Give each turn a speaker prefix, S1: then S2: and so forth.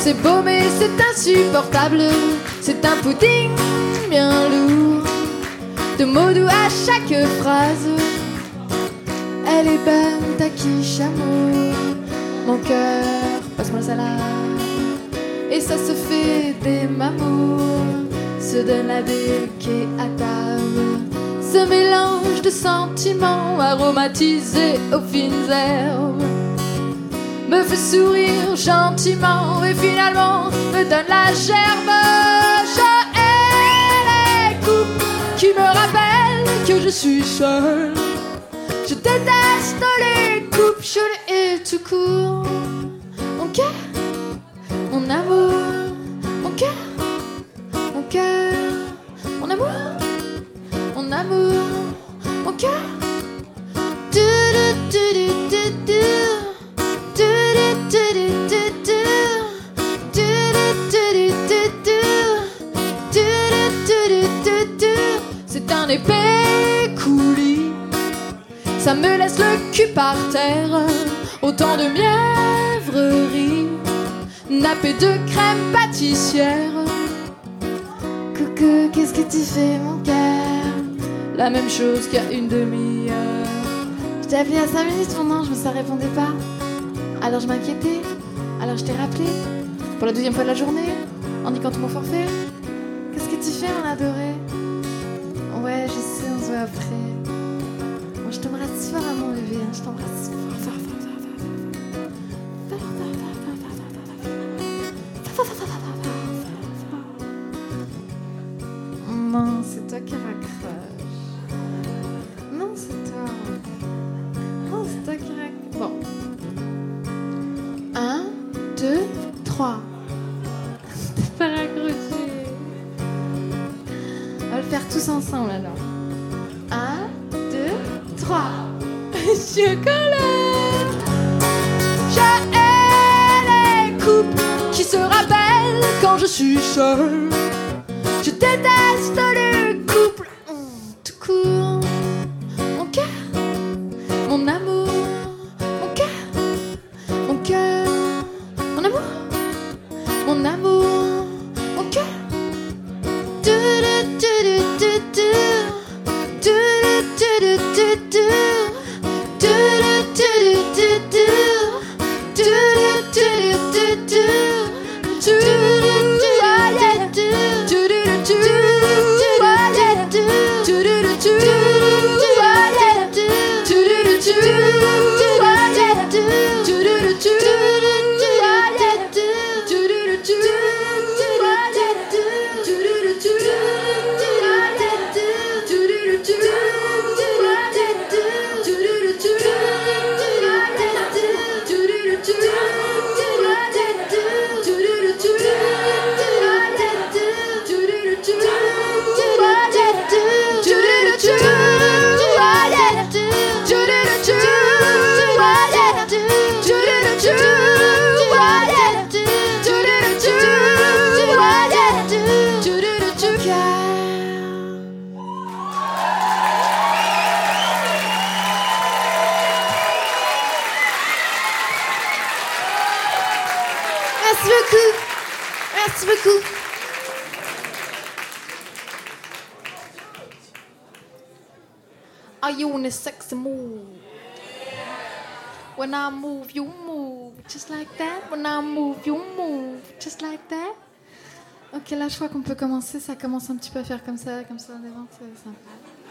S1: C'est beau mais c'est insupportable. C'est un pudding bien lourd de mots doux à chaque phrase. Elle est bonne, ta quiche amour. Mon cœur, passe-moi la salade. Et ça se fait des mamours, se donne la béquille à table. Ce mélange de sentiments aromatisés aux fines herbes me fait sourire gentiment et finalement me donne la gerbe. Je hais les coupes qui me rappellent que je suis seule. Je déteste les coupes, je les hais tout court. Mon cœur, mon amour, mon cœur, mon cœur, mon amour, mon amour, mon cœur. C'est un épais coulis, ça me laisse le cul par terre. Autant de mièvreries, nappé de crème pâtissière. Coucou, qu'est-ce que tu fais mon cœur? La même chose qu'il y a une demi-heure. Je t'ai appelé à 5 minutes mon ange, mais ça répondait pas. Alors je m'inquiétais, alors je t'ai rappelé. Pour la 12e fois de la journée, en niquant tout mon forfait. Qu'est-ce que tu fais mon adoré? Ouais, je sais, on se voit après. Moi je t'embrasse fort à mon bébé, hein. Je t'embrasse fort. Non, c'est toi qui raccroche. Non, c'est toi. Non, c'est toi qui raccroche. Bon. 1, 2, 3. T'as pas raccroché. On va le faire tous ensemble alors. 1, 2, 3. Chocolat. Je hais les coupes qui se rappellent quand je suis seule. Je déteste les couples tout court. Mon cœur, mon amour, mon cœur, mon cœur, mon amour, mon amour, mon cœur. Merci beaucoup. Merci beaucoup. Are you in a sexy mood? When I move, you move. Just like that. When I move, you move. Just like that. Ok, là, je crois qu'on peut commencer. Ça commence un petit peu à faire comme ça en avant. C'est sympa.